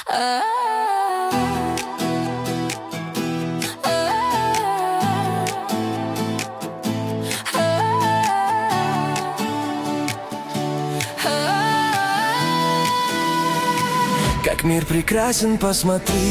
Как мир прекрасен, посмотри,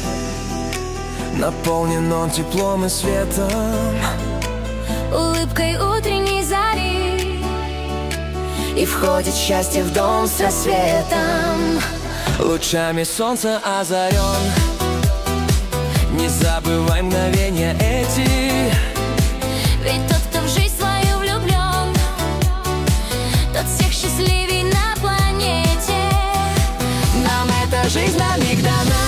наполнен он теплом и светом, улыбкой утренней зари, и входит счастье в дом с рассветом. Лучами солнца озарен, не забывай мгновения эти. ведь тот, кто в жизнь свою влюблен, тот всех счастливей на планете. Нам эта жизнь на миг дана,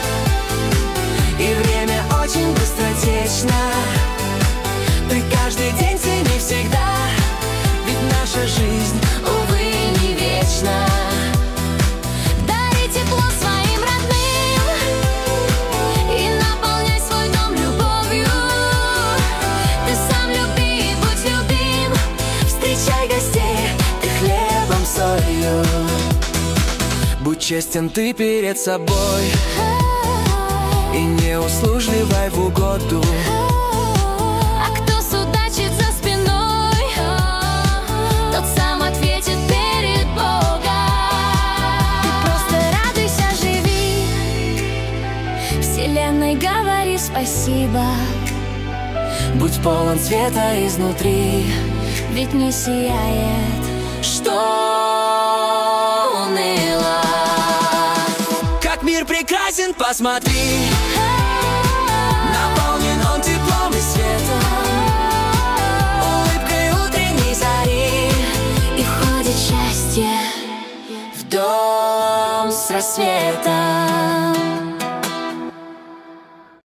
и время очень быстротечно. Ты каждый день цени всегда, ведь наша жизнь, увы, не вечна. Дари тепло своим родным и наполняй свой дом любовью. Ты сам люби и будь любим, Встречай гостей ты хлебом, солью. Будь честен ты перед собой и не услужливай в угоду. а кто судачит за спиной, тот сам ответит перед Богом. Ты просто радуйся, живи, вселенной говори спасибо. Будь полон света изнутри, Ведь не сияет, что уныло. Как мир прекрасен, посмотри, наполнен он теплом и светом, улыбкой утренней зари, и входит счастье в дом с рассветом.